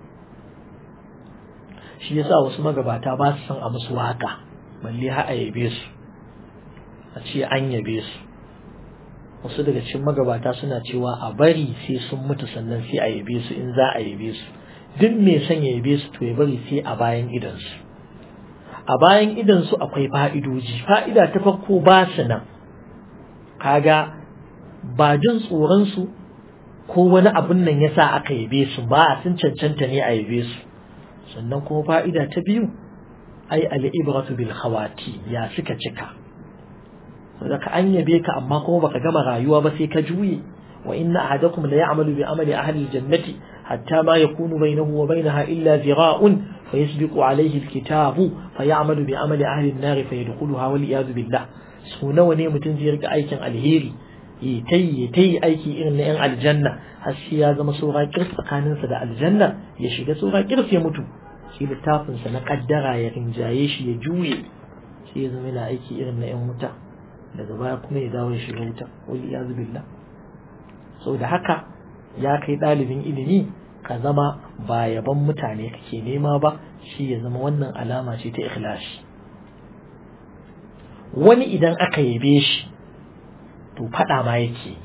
shi yasa wasu magabata ba su san a musu waka balle har a yabe su a ce an yabe su wasu daga cikin magabata suna cewa a bari sai sun mutu sannan sai a yabe su in za a yabe su duk mai son ya yabe su to ya bari sai a bayan idansu a bayan idansu akwai fa'idoji fa'ida ta farko ba su nan kaga ba jin tsoron su ko wani abun nan yasa aka yabe su ba sun cancanta ne a yabe su sannan kuma fa'ida ta biyu ai al-ibratu bil khawati ya suka cika saboda ka an yabe ka amma kuma baka gama rayuwa ba sai ka juye wa inna ahadakum la ya'malu bi amali ahli al-jannati hatta ma yakunu bainahu wa bainaha illa zira'un fayasbiqu alayhi al-kitabu fay'amalu bi amali ahli an-nar fayadkhuluha wal iyad billah so nawa ne mutum zai rika aikin alheri yi tayi tayi aiki irin na yan aljanna har sai ya zama sura kirs tsakaninsa da aljanna ya shiga sura kirs ya mutu shi littafinsa na kaddara ya rinjaye shi ya juye sai ya zama yana aiki irin na yan wuta daga baya kuma ya dawo ya shiga wuta wal iyad billah saboda haka ya kai ɗalibin ilimi ka zama ba yaban mutane kake nema ba shi ya zama wannan alama ce ta ikhlasi wani idan aka yabe shi to faɗa ma yake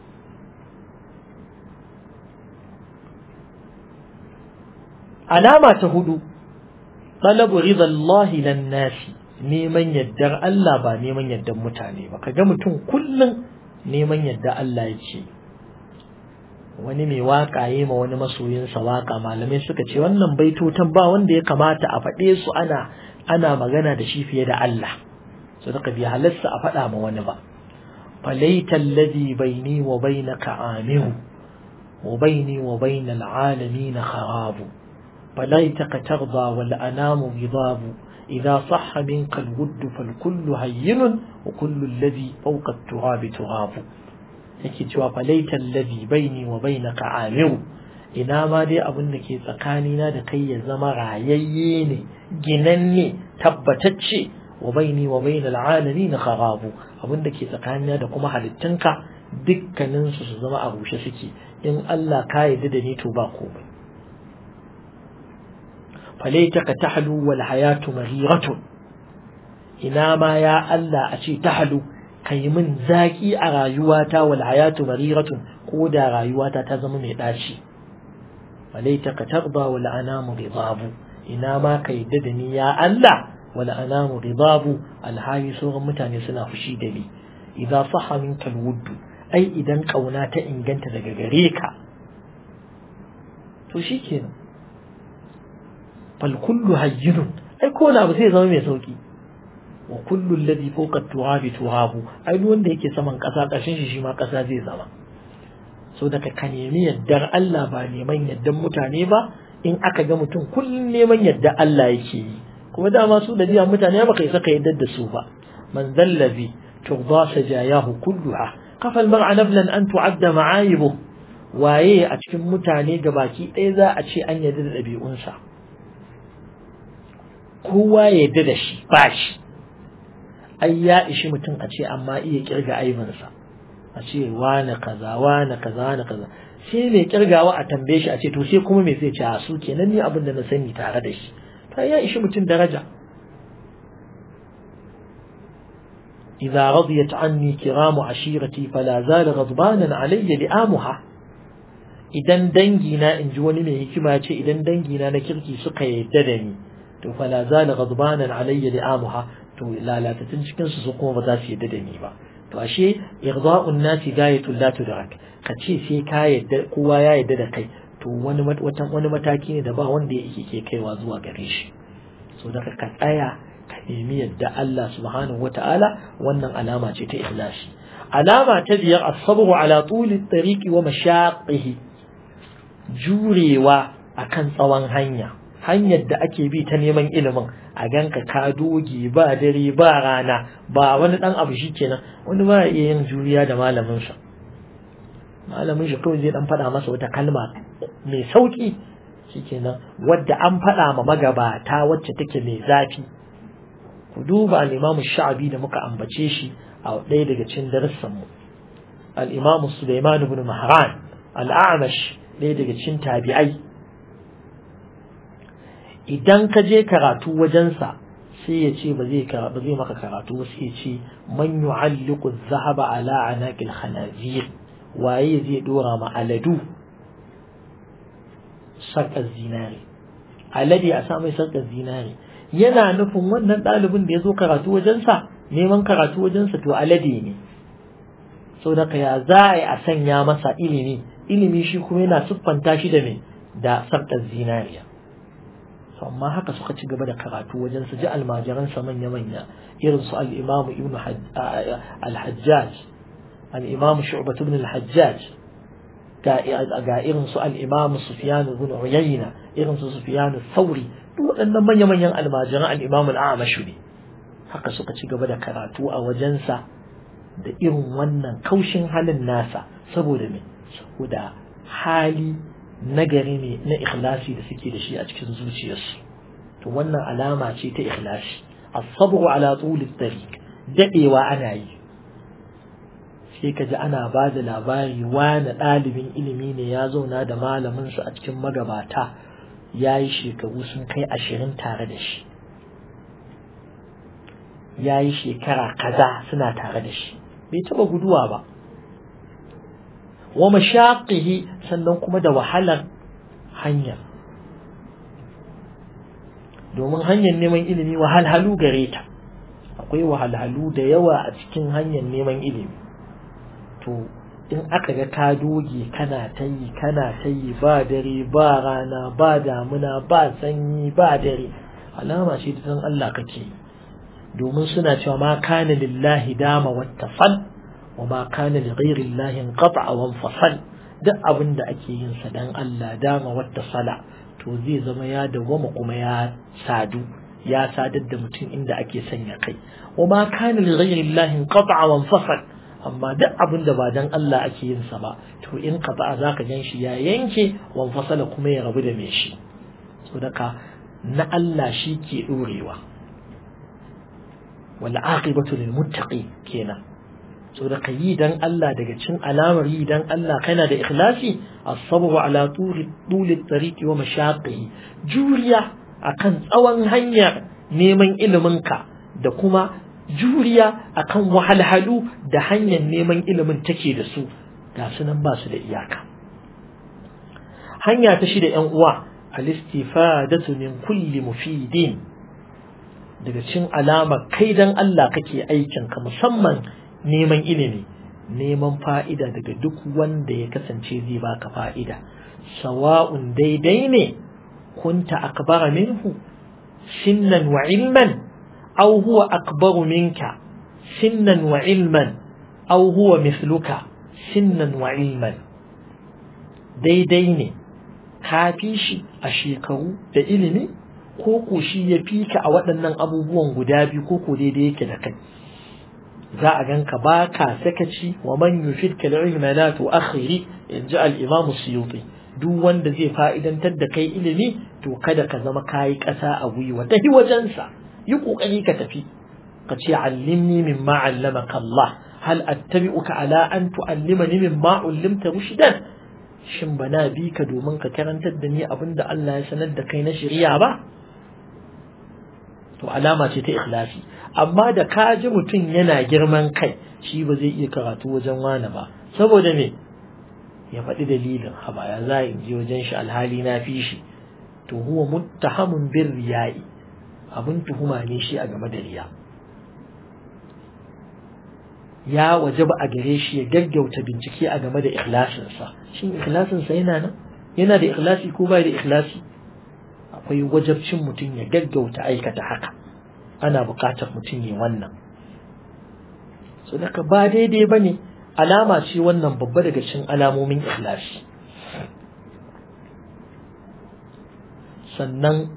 alama ta hudu talabu ridallahi lan nasi neman yaddar Allah ba neman yaddar mutane ba kaga mutum kullum neman yadda Allah yake wani mai waka yi ma wani masoyinsa waka malamai suka ce wannan baitotan ba wanda ya kamata a faɗe su ana ana magana da shi fiye da Allah so da bi halarsa a faɗa ma wani ba falaita alladhi baini wa bainaka amiru wa baini wa bainal alamin kharabu falaitaka tarda wal anamu gidabu idha sahha minka alwudd fal kullu hayyun wa kullu alladhi fawqa at-turabi turabu yake cewa falaitan ladhi baini wa bainaka amiru ina ma dai abin da ke tsakanina da kai ya zama rayayye ne ginanne tabbatacce wa baini wa bainal alamin kharabu abin da ke tsakanina da kuma halittunka dukkanin su su zama a rushe suke in Allah ka yarda da ni to ba komai falaitaka tahlu wal hayatu mahiratun ina ma ya Allah a ce tahlu kai min zaki a rayuwata wal hayatu mariratun ko da rayuwata ta zama mai daci walaitaka tarda wal anamu ridabu ina ma kai da ni ya Allah wal anamu ridabu alhayi sauran mutane suna fushi da ni idza sahha minka alwudd ai idan kauna ta inganta daga gare ka to shikenan fal kullu hayyun ai ko na ba sai zama mai sauki wa kullu alladhi fawqa at-turabi turabu ai duk wanda yake saman kasa kashin shi shi ma kasa zai zama so daga ka nemi yaddar Allah ba neman yaddan mutane ba in aka ga mutum kullun neman yadda Allah yake yi kuma dama su da biya mutane ba kai saka yaddar da su ba man zallazi turda sajayahu kulluha kafa al-mar'a nablan an tu'adda ma'ayibu waye a cikin mutane gabaki ɗaya za a ce an yadda da ɗabi'unsa kowa ya yadda da shi ba shi ai ya ishi mutum a ce amma iya kirga aibinsa a ce wane kaza wane kaza wane kaza sai mai kirgawa a tambaye shi a ce to sai kuma me zai ce a su kenan ni abin da na sani tare da shi to ya ishi mutum daraja idza radiyat anni kiramu ashirati fala zala ghadbanan alayya li'amuha idan dangi na in ji wani mai hikima ya ce idan dangi na na kirki suka yadda da ni to fa la zala ghadbanan alayya li'amuha to lalatatun cikin su kuma ba za su yadda da ni ba to ashe irda'un nasi gayatul la tudrak ka ce sai ka yadda kowa ya yadda da kai to wani wani mataki ne da ba wanda yake ke kaiwa zuwa gare shi so da ka tsaya ka nemi yadda Allah subhanahu wata'ala wannan alama ce ta ikhlasi alama ta biyar as-sabru ala tuli at-tariqi wa mashaqihi jurewa akan tsawon hanya hanyar da ake bi ta neman ilimin a ganka ka doge ba dare ba rana ba wani dan abu shikenan wani ba iya yin juriya da malamin sa malamin shi kawai zai dan faɗa masa wata kalma mai sauki shikenan wadda an faɗa ma magabata wacce take mai zafi ku duba al-Imam Sha'bi da muka ambace shi a ɗaya daga cikin darussan mu al-Imam Sulaiman ibn Mahran al-A'mash ɗaya daga cikin tabi'ai idan ka je karatu wajensa sai ya ce ba zai ba zai maka karatu sai ya ce man yu'alliqu adh-dhahaba ala anaqil khanazir waye zai dora ma aladu sarkar zinari alade a sa mai sarkar zinari yana nufin wannan ɗalibin da ya zo karatu wajensa neman karatu wajensa to alade ne saboda ya za a yi a sanya masa ilimi ilimi shi kuma yana siffanta shi da me da sarkar zinariya amma haka suka ci gaba da karatu wajen su ji almajiransa manya-manya irin su al-imamu ibn al-hajjaj al-imamu shu'bah ibn al-hajjaj ga irin su al-imamu sufyan ibn uyayna irin su sufyan al-thawri duk waɗannan manya-manyan almajiran al-imamu al-a'mash ne haka suka ci gaba da karatu a wajensa da irin wannan kaushin halin nasa saboda me saboda hali nagari ne na ikhlasi da suke da shi a cikin zuciyarsu to wannan alama ce ta ikhlasi as-sabru ala tuli tariq dadewa ana yi sai kaji ana ba da labari wani ɗalibin ilimi ne ya zauna da malamin su a cikin magabata yayi shekaru sun kai ashirin tare da shi yayi shekara kaza suna tare da shi bai taba guduwa ba wa mashaqihi sannan kuma da wahalar hanya domin hanyar neman ilimi wahalhalu gare ta akwai wahalhalu da yawa a cikin hanyar neman ilimi to in aka ga ka doge kana ta yi kana ta yi ba dare ba rana ba damuna ba sanyi ba dare alama ce ta san Allah kake domin suna cewa ma kana lillahi dama wattafal وما كان لغير الله انقطع وانفصل duk abin da ake yin sa dan Allah dama wata sala to zai zama ya dawama kuma ya sadu ya sadar da mutum inda ake sanya kai wama kana li ghayri Allah inqata'a wa infasal amma duk abin da ba dan Allah ake yin sa ba to in qata'a zaka gan shi ya yanke wa infasala kuma ya rabu da me shi saboda na Allah shi ke dorewa wal aqibatu lil muttaqin kenan so da yi dan Allah daga cin alamar yi dan Allah kana da ikhlasi as-sabru ala tuli tuli tariqi wa mashaqihi juriya akan tsawon hanyar neman ilimin ka da kuma juriya akan wahalhalu da hanyar neman ilimin take da su ga sunan ba su da iyaka hanya ta shida yan uwa al-istifadatu min kulli mufidin daga cin alamar kai dan Allah kake aikin ka musamman neman ilimi neman fa'ida daga duk wanda ya kasance zai baka fa'ida sawa'un daidai ne kunta akbara minhu sinnan wa ilman aw huwa akbaru minka sinnan wa ilman aw huwa mithluka sinnan wa ilman daidai ne ka fi shi a shekaru da ilimi ko ko shi ya fi ka a waɗannan abubuwan guda biyu ko ko daidai yake da kai za a ganka ba ka sakaci wa man yufidka al-ilma la tu'akhiri inji al-imam Suyuti duk wanda zai fa'idantar da kai ilimi to kada ka zama kai kasa a gwiwa tafi wajensa yi kokari ka tafi ka ce allimni mimma 'allamaka Allah hal attabi'uka ala an tu'allimani mimma 'allamta rushdan shin bana bi ka domin ka karantar da ni abinda Allah ya sanar da kai na shari'a ba to alama ce ta ikhlasi amma da ka ji mutum yana girman kai shi ba zai iya karatu wajen wani ba saboda me ya faɗi dalilin haba ya za in je wajen shi alhali na fi shi to huwa muttahamun bir riya'i abin tuhuma ne shi a game da riya ya wajaba a gare shi ya gaggauta bincike a game da ikhlasinsa shin ikhlasinsa yana nan yana da ikhlasi ko bai da ikhlasi akwai wajabcin mutum ya gaggauta aikata haka ana buƙatar mutum ne wannan so daga ba daidai bane alama ce wannan babba daga cikin alamomin ikhlasi sannan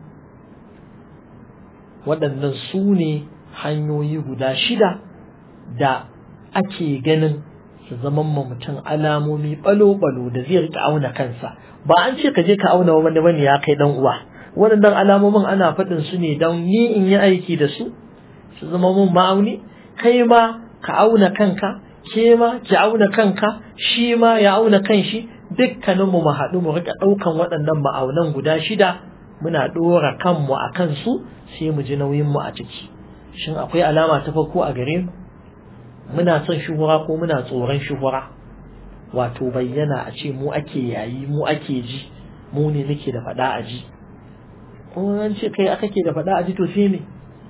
waɗannan su ne hanyoyi guda shida da ake ganin su zaman ma mutum alamomi balo-balo da zai rika auna kansa ba an ce ka je ka auna wani bane ya kai dan uwa waɗannan alamomin ana faɗin su ne don ni in yi aiki da su su zama mun ma'auni kai ma ka auna kanka ke ma ki auna kanka shi ma ya auna kanshi dukkaninmu mu haɗu mu rika ɗaukan waɗannan ma'aunan guda shida muna ɗora kanmu a kansu sai mu ji nauyinmu a ciki shin akwai alama ta farko a gare mu muna son shuhura ko muna tsoron shuhura wato bayyana a ce mu ake yayi mu ake ji mu ne muke da faɗa a ji kuma an ce kai aka ke da faɗa a ji to sai ne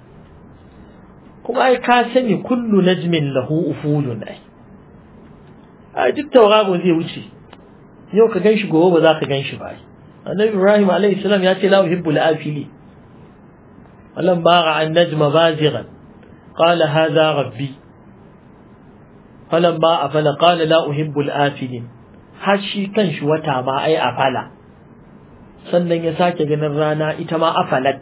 kuma ai ka sani kullu najmin lahu ufulun ai ai duk tauraro zai wuce yau ka ganshi gobe ba za ka ganshi ba annabi ibrahim alayhi salam ya ce la uhibbul afili walam ba'a an najma bazighan qala hadha rabbi falam ba afala qala la uhibbul afilin har shi kanshi wata ma ai afala sannan ya sake ganin rana ita ma afalat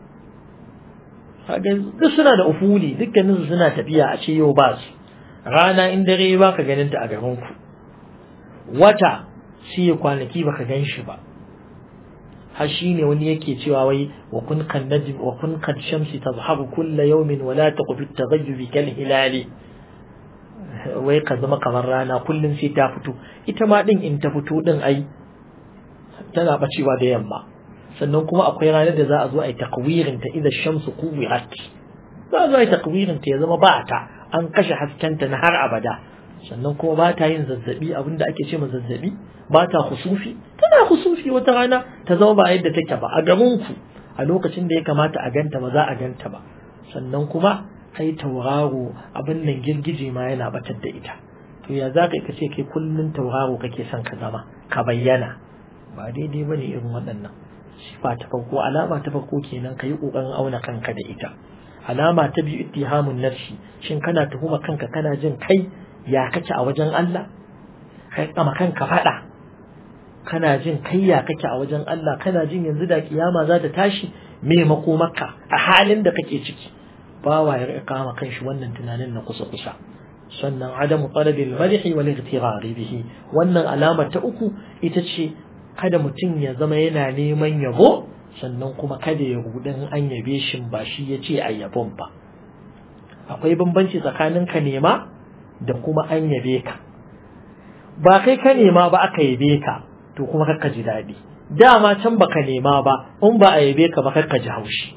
kaga duk suna da ufuli dukkanin su suna tafiya a ce yau ba su rana in dare ba ka ganin ta a garin ku wata shi ya kwanaki baka gan shi ba har shine wani yake cewa wai wa kun kan najm wa kun kad shamsi tazhabu kull yawmin wa la taqfi at-taghayyub kal hilali wai ka zama kamar rana kullun sai ta fito ita ma din in ta fito din ai tana bacewa da yamma sannan kuma akwai ranar da za a zo a yi takwirin ta idan shamsu kuwirat za a zo a yi takwirin ta ya zama ba ta an kashe haskenta na har abada sannan kuma ba ta yin zazzabi abinda ake ce ma zazzabi ba ta khusufi tana khusufi wata rana ta zama ba yadda take ba a gaban ku a lokacin da ya kamata a ganta ba za a ganta ba sannan kuma kai tauraro abin nan girgije ma yana batar da ita to ya za ka ce kai kullun tauraro kake son ka zama ka bayyana ba daidai bane irin waɗannan sifa ta farko alama ta farko kenan kai kokarin auna kanka da ita alama ta biyu ittihamun nafsi shin kana tuhuma kanka kana jin kai ya kake a wajen Allah kai kama kanka fada kana jin kai ya kake a wajen Allah kana jin yanzu da kiyama za ta tashi me makomaka a halin da kake ciki bawa ya rika kama kanshi wannan tunanin na kusa kusa sannan adamu talabil madhi wal igtirar bihi wannan alama ta uku ita ce kada mutum ya zama yana neman yabo sannan kuma kada ya rudin an yabe shi ba shi yace a yabon ba akwai bambanci tsakanin ka nema da kuma an yabe ka ba kai ka nema ba aka yabe ka to kuma kakka ji dadi dama can baka nema ba in ba a yabe ka ba kakka ji haushi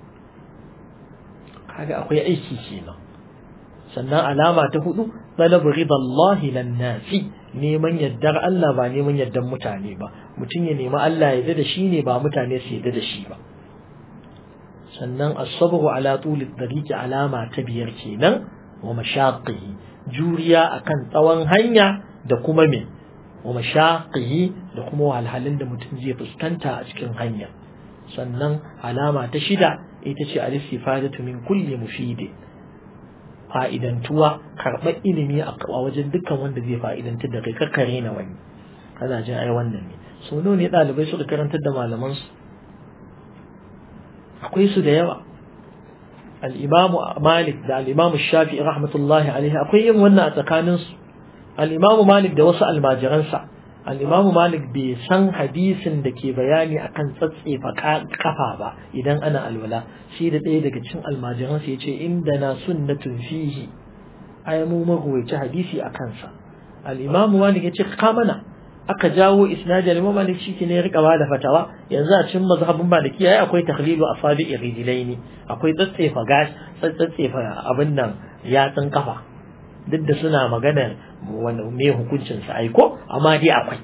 kaga akwai aiki kenan sannan alama ta hudu talabu ridallahi lan nasi neman yaddar Allah ba neman yaddar mutane ba mutum ya nemi Allah ya yarda da shi ne ba mutane su yarda da shi ba sannan as-sabru ala tuli tariqi alama ta biyar kenan wa mashaqihi juriya akan tsawon hanya da kuma me wa mashaqihi da kuma wahalhalun da mutum zai fuskanta a cikin hanya sannan alama ta shida ita ce al-istifadatu min kulli mufid fa'idantuwa karɓar ilimi a wajen dukkan wanda zai fa'idantar da kai kakkare na wani kana jin ai wannan ne so nawa ne ɗalibai suka karantar da malaman su akwai su da yawa al-imamu Malik da al-imamu Shafi'i rahmatullahi alaihi akwai yin wannan a tsakanin su al-imamu Malik da wasu almajiransa al-imamu Malik bai san hadisin da ke bayani akan tsatsefa kafa ba idan ana alwala shi da ɗaya daga cikin almajiransa yace inda na sunnatun fihi ai mu magwaci hadisi akan sa al-imamu Malik yace ka mana aka jawo isnadi al-imamu Malik shi ne ya rika bada fatawa yanzu a cikin mazhabin Maliki ai akwai takhlilu asabi'i rijlaini akwai tsatsefa gash tsatsefa abin nan yatsun kafa duk da suna magana wanda me hukuncin sa ai ko amma dai akwai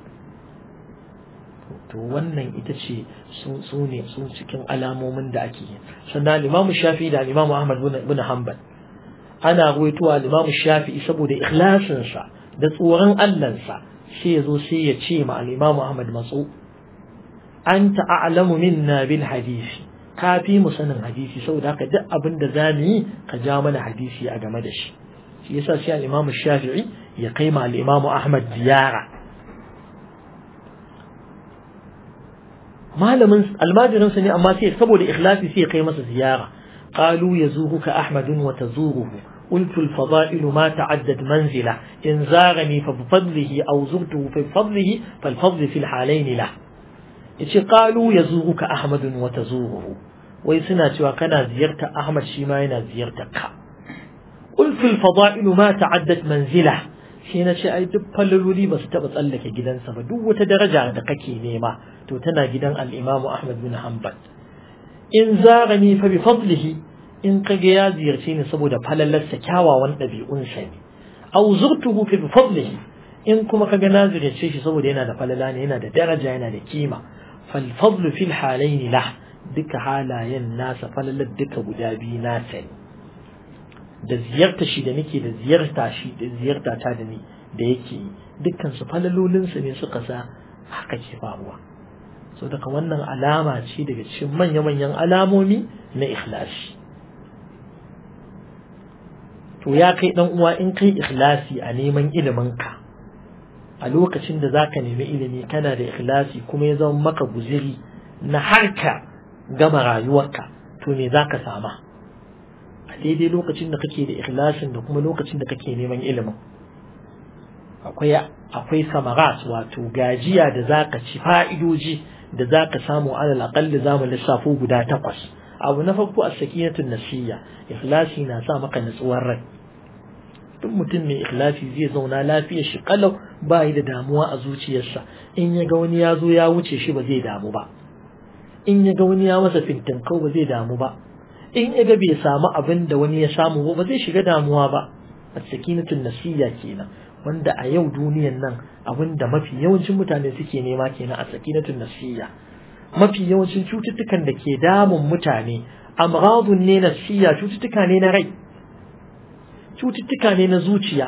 to wannan ita ce su su ne su cikin alamomin da ake yi sannan Imam Shafi'i da Imam Ahmad bin Hanbal ana ruwaitowa Imam Shafi'i saboda ikhlasin sa da tsoron Allah sa sai yazo sai ya ce ma Imam Ahmad matsu anta a'lamu minna bil hadisi ka fi mu sanin hadisi saboda haka duk abin da zamu yi ka ja mana hadisi a game da shi shi yasa sai al-Imam Shafi'i ya kai ma al-Imam Ahmad ziyara malamin almajirin sa ne amma sai saboda ikhlasi sai ya kai masa ziyara qalu yazuhuka ahmadun wa tazuruhu قلت الفضائل ما تعدد منزله إن زارني فبفضله أو زرته فبفضله فالفضل في الحالين له yace qalu yazuruka ahmadun wa tazuruhu wai suna cewa kana ziyarta ahmad shi ma yana ziyartar ka qultu al fada'ilu ma ta'addat manzila shi nace ai duk falaloli ba su taba tsallake gidansa ba duk wata daraja da kake nema to tana gidan al imam ahmad bin hanbal in zarani fa bi fadlihi in kage ya ziyarce ni saboda falalarsa kyawawan dabi'unsa ne aw zurtuhu fi fadlihi in kuma kaga na ziyarce shi saboda yana da falala ne yana da daraja yana da kima فالفضل في الحالين له دك حالاyen nasa falalar duka guda biyu nasa ne da ziyarta shi da nake da ziyarta shi da ziyarta ta da ni da yake dukkan su falalolin su ne suka sa haka ke faruwa so daga wannan alama ce daga cikin manya-manyan alamomi na ikhlasi to ya kai dan uwa in kai ikhlasi a neman ilimin ka a lokacin da zaka nemi ilimi kana da ikhlasi kuma ya zama maka guziri na harka gama rayuwarka to me zaka sama a daidai lokacin da kake da ikhlasin da kuma lokacin da kake neman ilimin akwai akwai samarat wato gajiya da zaka ci fa'idoji da zaka samu alal aqall zamu lissafo guda takwas abu na farko as-sakinatun nafsiyya ikhlasi na sa maka nutsuwar rai duk mutum mai ikhlasi zai zauna lafiya shi kalau ba yi da damuwa a zuciyarsa in ya ga wani ya zo ya wuce shi ba zai damu ba in ya ga wani ya masa fintinkau ba zai damu ba in ya ga bai samu abin da wani ya samu ba zai shiga damuwa ba as-sakinatun nafsiyya kenan wanda a yau duniyan nan abin da mafi yawancin mutane suke nema kenan as-sakinatun nafsiyya mafi yawancin cututtukan da ke damun mutane amradun ne nafsiyya cututtuka ne na rai cututtuka ne na zuciya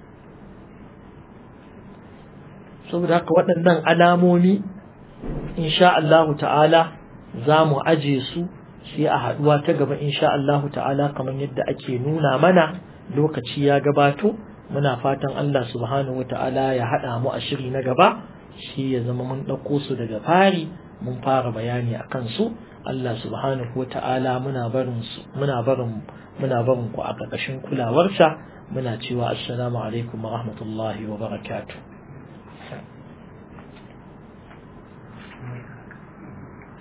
saboda haka waɗannan alamomi insha Allah ta'ala za mu aje su sai a haɗuwa ta gaba insha Allah ta'ala kamar yadda ake nuna mana lokaci ya gabato muna fatan Allah subhanahu wata'ala ya haɗa mu a shiri na gaba shi ya zama mun ɗauko su daga fari mun fara bayani a kansu Allah subhanahu wata'ala muna barin su muna barin muna barin ku a ƙarƙashin kulawarsa muna cewa assalamu alaikum wa rahmatullahi wa barakatuh